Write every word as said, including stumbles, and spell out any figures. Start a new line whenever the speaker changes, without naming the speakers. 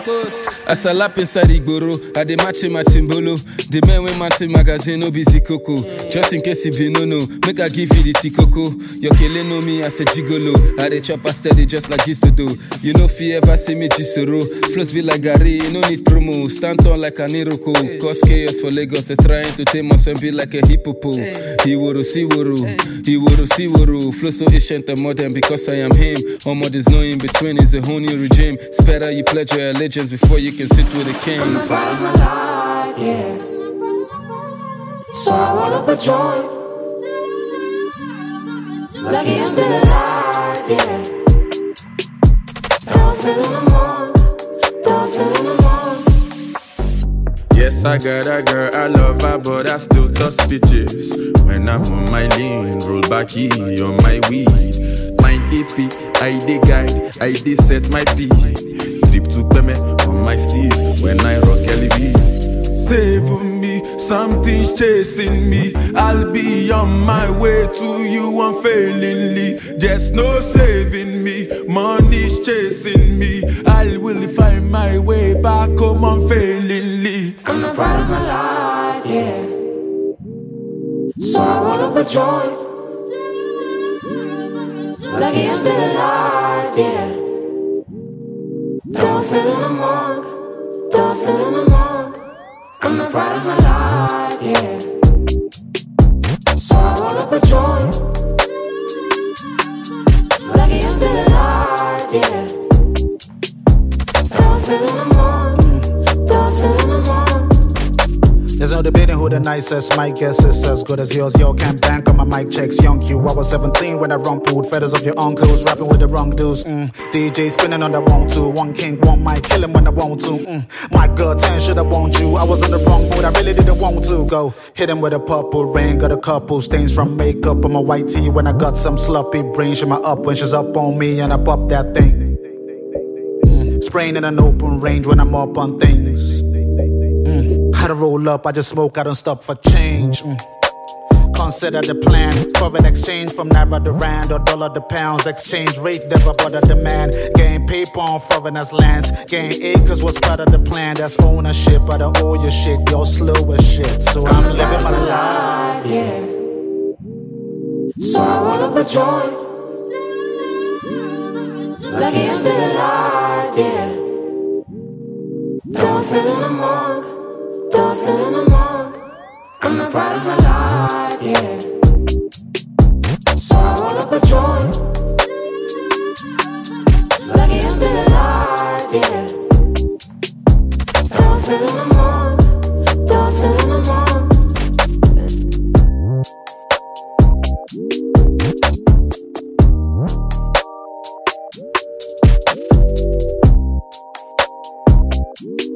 As I lap inside Igboro, I dey match my Timbolo. The men wey match magazine no be Zikoko. Just in case if you no know, make I give you the Tikoko. Your kele know me as a gigolo. I dey chop a steady just like Gisodo. You know fi ever see me Gisoro. Flows be like Gary, you no need promo. Stand on like an Iroko. Cause chaos for Lagos, they trying to tame us and be like a hippopo. He woro si woro, he woro si woro. Flow so ancient and modern because I am him. All more there's no in between, is a whole new regime. It's better you pledge your allegiance before you can sit with the kings.
I'm the pride of my life, yeah. So I roll up a joint. Lucky I'm still alive, yeah. Don't feel in the morning, don't feel in the morning.
Yes, I got a girl, I love her, but I still toss bitches. When I'm on my lane, roll back E on my weed. Mind D P, I dey guide, I dey set my P. Trip to Peme on my steez when I rock L V. Save me, something's chasing me. I'll be on my way to you unfailingly. Just no saving me, money's chasing me. I will find my way back home unfailingly.
I'm the pride of my life, yeah. So I roll up a joint. Lucky I'm still alive, yeah. Don't feel in the morgue, don't feel in the morgue. I'm the pride of my life, yeah. So I roll up a joint. Lucky I'm still alive, yeah. Don't feel in the morgue, don't feel in the morgue.
There's no debating who the nicest. My guess is as good as yours. Yo, can't bank on my mic checks. Young Q, I was seventeen when I run pulled feathers of your uncles. Rapping with the wrong dudes. Mm. D J spinning on the one two. One king, one mic, kill him when I want to. Mm. My God, ten should I want you. I was on the wrong mood, I really didn't want to go. Hit him with a purple rain. Got a couple stains from makeup on my white tee. When I got some sloppy brain. She my up when she's up on me and I pop that thing. Mm. Spraying in an open range when I'm up on things. How to roll up, I just smoke, I don't stop for change. Mm. Consider the plan, foreign exchange from Naira to Rand or dollar to pounds. Exchange rate never bother the man. Gain paper on foreigners' lands. Gain acres was part of the plan. That's ownership, I don't owe your shit. You're slow as shit, so I'm, I'm living my life,
yeah. So I roll up a joint. Lucky I'm still alive, yeah. Don't feel in the morgue, don't feel in the morgue. I'm the pride of my life, yeah. So I roll up a joint. Lucky I'm still alive, yeah. Don't feel in the morgue, don't feel in the morgue.